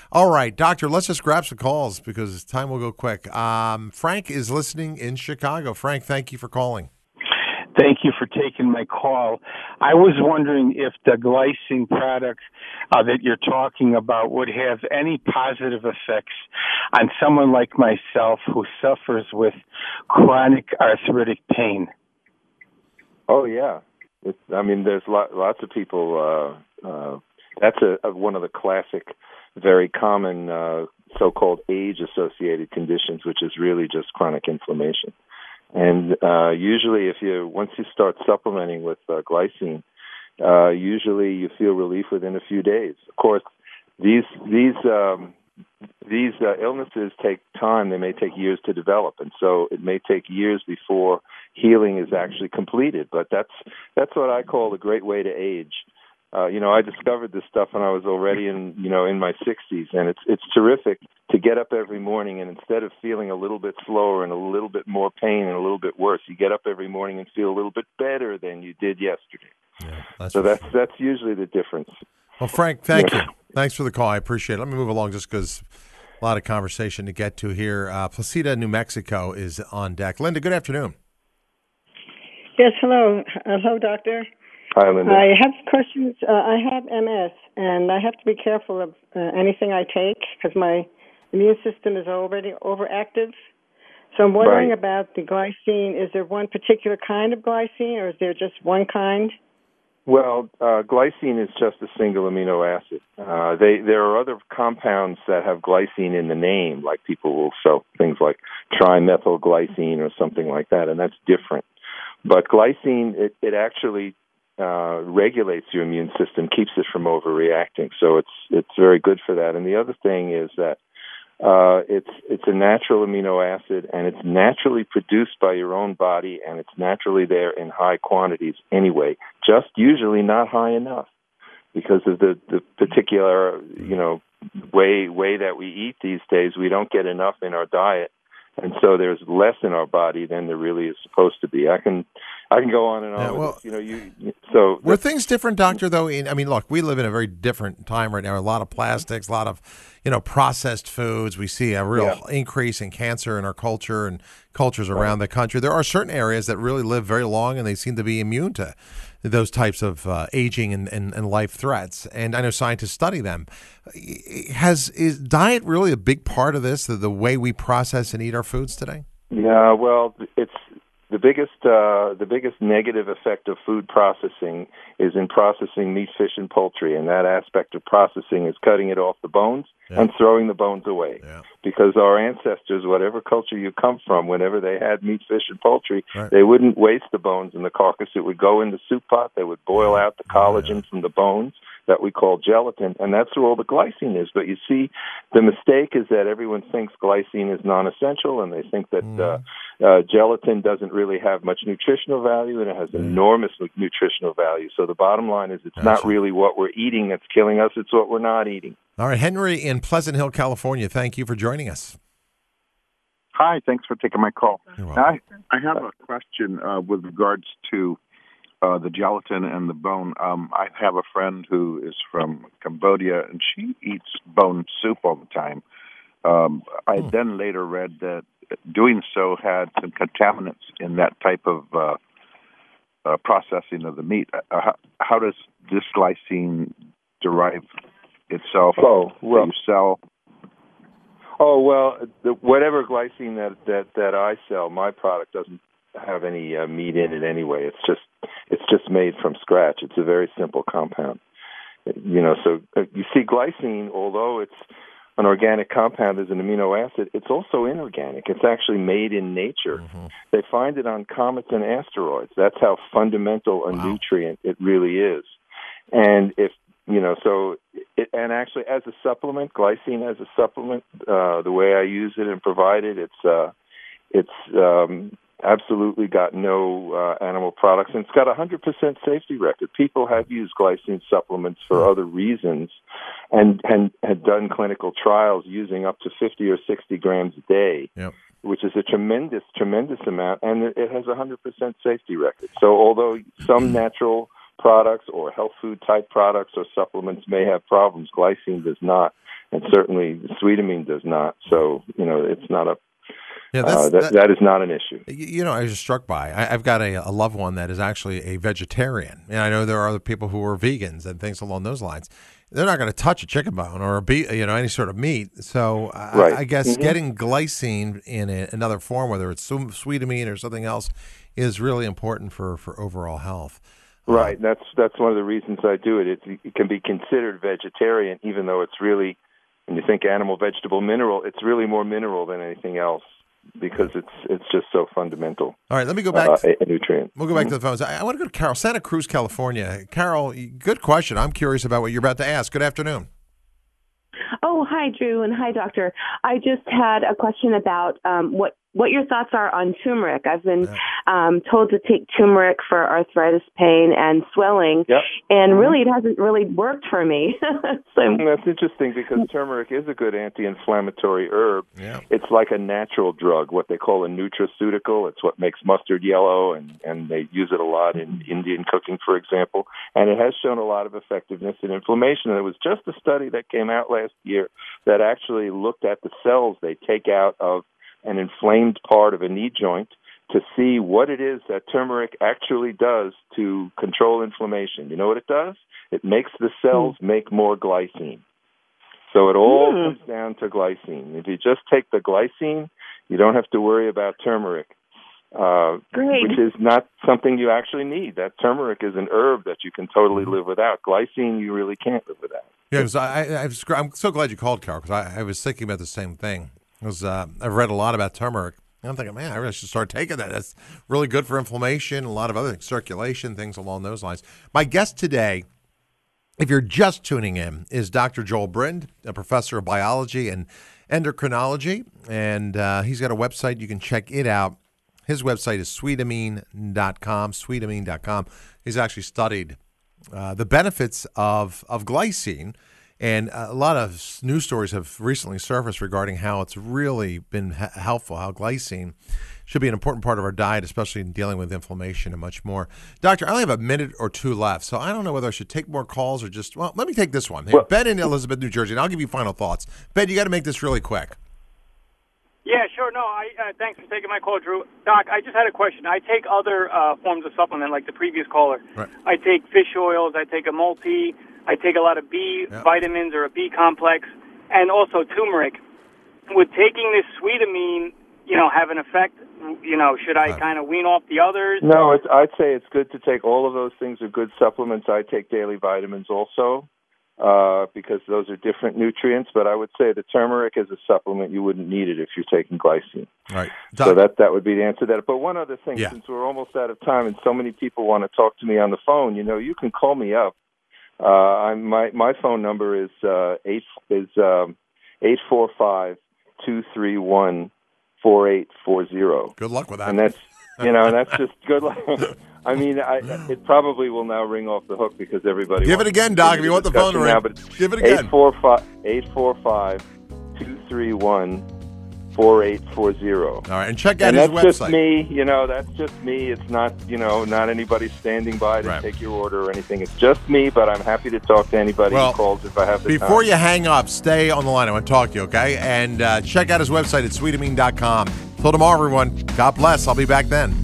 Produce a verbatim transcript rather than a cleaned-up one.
All right, doctor, let's just grab some calls because time will go quick. Um, Frank is listening in Chicago. Frank, thank you for calling. Thank you for taking my call. I was wondering if the glycine products uh, that you're talking about would have any positive effects on someone like myself who suffers with chronic arthritic pain. Oh, yeah. It's, I mean, there's lot, lots of people. Uh, uh, that's a, a, one of the classic, very common uh, so-called age-associated conditions, which is really just chronic inflammation. And uh, usually, if you once you start supplementing with uh, glycine, uh, usually you feel relief within a few days. Of course, these these um, these uh, illnesses take time; they may take years to develop, and so it may take years before healing is actually completed. But that's that's what I call a great way to age. Uh, you know, I discovered this stuff when I was already in, you know, in my sixties, and it's it's terrific to get up every morning and instead of feeling a little bit slower and a little bit more pain and a little bit worse, you get up every morning and feel a little bit better than you did yesterday. Yeah, that's so that's sure. that's usually the difference. Well, Frank, thank yeah. you. Thanks for the call. I appreciate it. Let me move along just because a lot of conversation to get to here. Uh, Placida, New Mexico is on deck. Linda, good afternoon. Yes, hello. Hello, doctor. Hi, Linda. I have questions. Uh, I have M S, and I have to be careful of uh, anything I take because my immune system is already overactive. So I'm wondering right. about the glycine. Is there one particular kind of glycine, or is there just one kind? Well, uh, glycine is just a single amino acid. Uh, they, there are other compounds that have glycine in the name, like people will sell things like trimethylglycine or something like that, and that's different. But glycine, it, it actually Uh, regulates your immune system, keeps it from overreacting. So it's it's very good for that. And the other thing is that uh, it's it's a natural amino acid, and it's naturally produced by your own body, and it's naturally there in high quantities anyway. Just usually not high enough because of the, the particular you know way way that we eat these days. We don't get enough in our diet. And so there's less in our body than there really is supposed to be. I can, I can go on and on. Yeah, with well, this. You know, you so were things different, doctor? Though, in, I mean, look, we live in a very different time right now. A lot of plastics, a lot of, you know, processed foods. We see a real yeah. increase in cancer in our culture and cultures around right. the country. There are certain areas that really live very long, and they seem to be immune to those types of uh, aging and, and, and life threats. And I know scientists study them. Has is diet really a big part of this? The, the way we process and eat our foods today? Yeah, well, it's the biggest uh, the biggest negative effect of food processing is in processing meat, fish, and poultry, and that aspect of processing is cutting it off the bones yeah. and throwing the bones away. Yeah. Because our ancestors, whatever culture you come from, whenever they had meat, fish, and poultry, right. they wouldn't waste the bones in the carcass. It would go in the soup pot. They would boil out the collagen yeah. from the bones that we call gelatin, and that's where all the glycine is. But you see, the mistake is that everyone thinks glycine is non-essential, and they think that mm. uh, uh, gelatin doesn't really have much nutritional value, and it has mm. enormous nutritional value. So the bottom line is it's gotcha. not really what we're eating that's killing us, it's what we're not eating. All right, Henry in Pleasant Hill, California, thank you for joining us. Hi, thanks for taking my call. I, I have a question uh, with regards to Uh, the gelatin and the bone. Um, I have a friend who is from Cambodia, and she eats bone soup all the time. Um, I hmm. then later read that doing so had some contaminants in that type of uh, uh, processing of the meat. Uh, how, how does this glycine derive itself oh, well, that you sell? Oh, well, the, whatever glycine that, that, that I sell, my product doesn't have any uh, meat in it anyway. It's just it's just made from scratch. It's a very simple compound. You know, so uh, you see glycine, although it's an organic compound as an amino acid, it's also inorganic. It's actually made in nature. Mm-hmm. They find it on comets and asteroids. That's how fundamental a wow. nutrient it really is. And if you know, so it, and actually as a supplement, glycine as a supplement, uh, the way I use it and provide it, it's uh, it's um, absolutely got no uh, animal products, and it's got a one hundred percent safety record. People have used glycine supplements for other reasons and, and had done clinical trials using up to fifty or sixty grams a day, yep. which is a tremendous, tremendous amount, and it has a one hundred percent safety record. So although some natural products or health food type products or supplements may have problems, glycine does not. and certainly Sweetamine does not. So, you know, it's not a Yeah, uh, that, that, that is not an issue. You know, I was just struck by, I, I've got a, a loved one that is actually a vegetarian. And I know there are other people who are vegans and things along those lines. They're not going to touch a chicken bone or a beef, you know, any sort of meat. So right. I, I guess mm-hmm. getting glycine in a, another form, whether it's Sweetamine or something else, is really important for, for overall health. Right. Um, that's that's one of the reasons I do it. It, it can be considered vegetarian, even though it's really, when you think animal, vegetable, mineral, it's really more mineral than anything else, because it's it's just so fundamental. All right, let me go back. Uh, to, a nutrient. We'll go back mm-hmm. to the phones. I, I want to go to Carol, Santa Cruz, California. Carol, good question. I'm curious about what you're about to ask. Good afternoon. Oh, hi, Drew, and hi, Doctor. I just had a question about um, what what your thoughts are on turmeric. I've been yeah. um, told to take turmeric for arthritis pain and swelling, yep. and really it hasn't really worked for me. So that's interesting, because turmeric is a good anti-inflammatory herb. Yeah. It's like a natural drug, what they call a nutraceutical. It's what makes mustard yellow, and, and they use it a lot in Indian cooking, for example. And it has shown a lot of effectiveness in inflammation. And it was just a study that came out last year that actually looked at the cells they take out of an inflamed part of a knee joint to see what it is that turmeric actually does to control inflammation. You know what it does? It makes the cells mm. make more glycine. So it all mm. comes down to glycine. If you just take the glycine, you don't have to worry about turmeric, uh, which is not something you actually need. That turmeric is an herb that you can totally live without. Glycine, you really can't live without. Yeah, because I, I, I'm so glad you called, Carol, because I, I was thinking about the same thing. Was, uh, I've read a lot about turmeric. And I'm thinking, man, I really should start taking that. That's really good for inflammation, a lot of other things, circulation, things along those lines. My guest today, if you're just tuning in, is Doctor Joel Brind, a professor of biology and endocrinology. And uh, he's got a website. You can check it out. His website is sweetamine dot com, sweetamine dot com. He's actually studied uh, the benefits of, of glycine. And a lot of news stories have recently surfaced regarding how it's really been helpful, how glycine should be an important part of our diet, especially in dealing with inflammation and much more. Doctor, I only have a minute or two left, so I don't know whether I should take more calls or just, well, let me take this one. Well, Ben in Elizabeth, New Jersey, and I'll give you final thoughts. Ben, you got to make this really quick. Yeah, sure. No, I uh, thanks for taking my call, Drew. Doc, I just had a question. I take other uh, forms of supplement, like the previous caller. Right. I take fish oils. I take a multi. I take a lot of B yep. vitamins or a B complex, and also turmeric. Would taking this Sweetamine, you know, have an effect? You know, should I kind of wean off the others? No, it's, I'd say it's good to take all of those things are good supplements. I take daily vitamins also uh, because those are different nutrients. But I would say the turmeric as a supplement, you wouldn't need it if you're taking glycine. Right. Doc- so that that would be the answer to that. But one other thing, yeah. since we're almost out of time and so many people want to talk to me on the phone, you know, you can call me up. Uh, I'm, my my phone number is uh, eight is um, eight four five two three one four eight four zero. Good luck with that. And that's you know, and that's just good luck. I mean, I, it probably will now ring off the hook because everybody. Give it again, Doc. If you want the phone to ring, now, but give it again. Eight four five eight four five two three one four eight four zero. All right, and check out and his that's website. That's just me, you know, that's just me. It's not, you know, not anybody standing by to right. take your order or anything. It's just me, but I'm happy to talk to anybody well, who calls if I have the before time. Before you hang up, stay on the line. I want to talk to you, okay? And uh, check out his website at sweetamine dot com. Till tomorrow, everyone. God bless. I'll be back then.